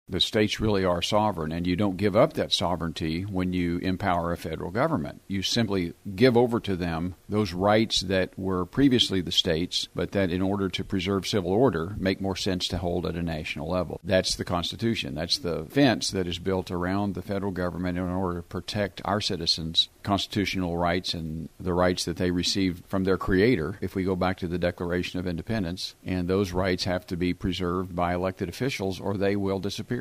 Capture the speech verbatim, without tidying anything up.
The states really are sovereign, and you don't give up that sovereignty when you empower a federal government. You simply give over to them those rights that were previously the states, but that in order to preserve civil order, make more sense to hold at a national level. That's the Constitution. That's the fence that is built around the federal government in order to protect our citizens' constitutional rights and the rights that they received from their Creator, if we go back to the Declaration of Independence. And those rights have to be preserved by elected officials, or they will disappear.